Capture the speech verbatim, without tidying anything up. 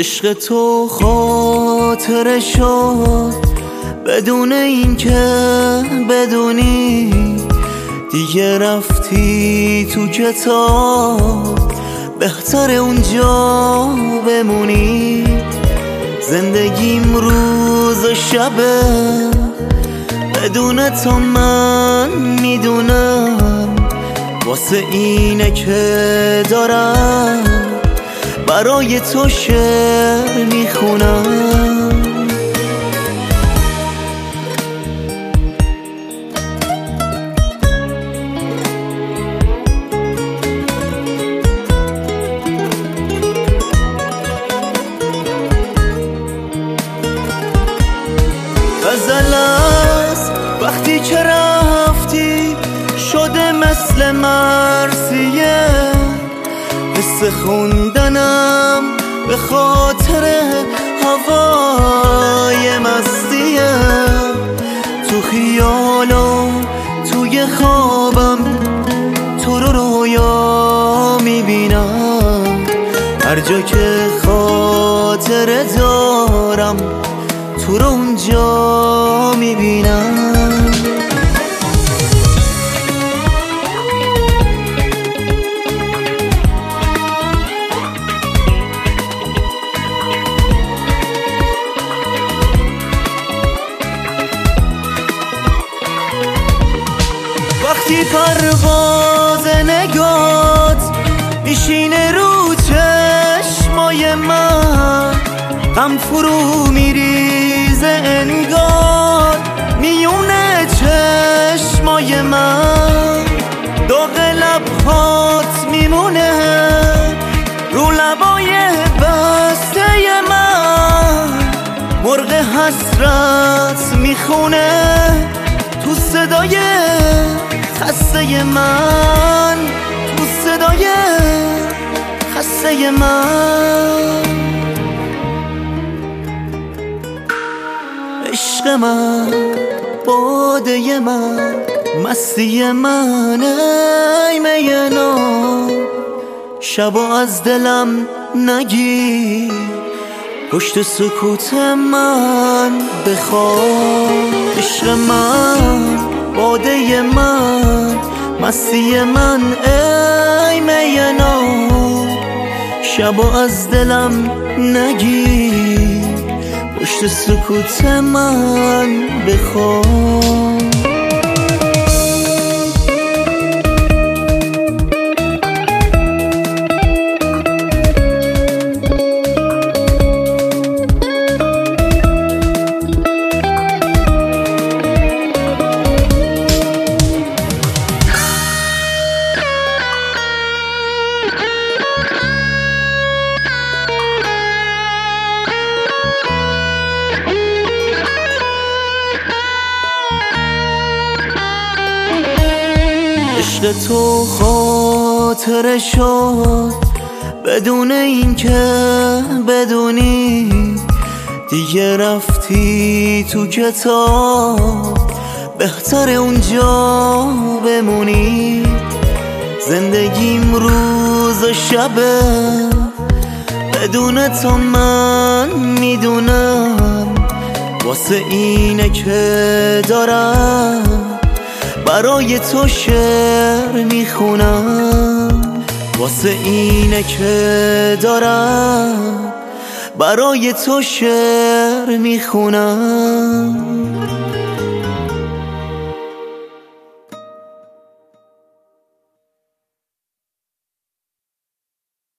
عشق تو خاطره شد بدون این که بدونی، دیگه رفتی تو کتاب، بهتر اونجا بمونی. زندگیم روز و شبه بدون تو من میدونم، واسه اینه که دارم برای تو شعر میخونم. غزل است وقتی که رفتی شده مثل مرثیه، حس خوندنم به خاطر هوای مستیه. تو خیال و توی خوابم تو رو رویا میبینم، هر جا که خاطره دارم تو رو اونجا میبینم. وقتی پرواز نگات میشینه رو چشمای من، غم فرو میریزه انگار میونه چشمای من. داغ لبهات میمونه رو لبای بسته من، مرغ حسرت میخونه تو صدای خسته من، تو صدای خسته من. عشق من، باده من، مستی من، ای مینا شبا از دلم نگیر، پشت سکوت من بخواب. عشق من، باده من، مستی من، ای مینا شبا از دلم نگیر، پشت سکوت من بخواب. عشق تو خاطره شد بدون این که بدونی، دیگه رفتی تو کتاب، بهتر اونجا بمونی. زندگیم روز و شبه بدون تو من میدونم، واسه اینه که دارم برای تو شعر میخونم، واسه اینه که دارم برای تو شعر میخونم.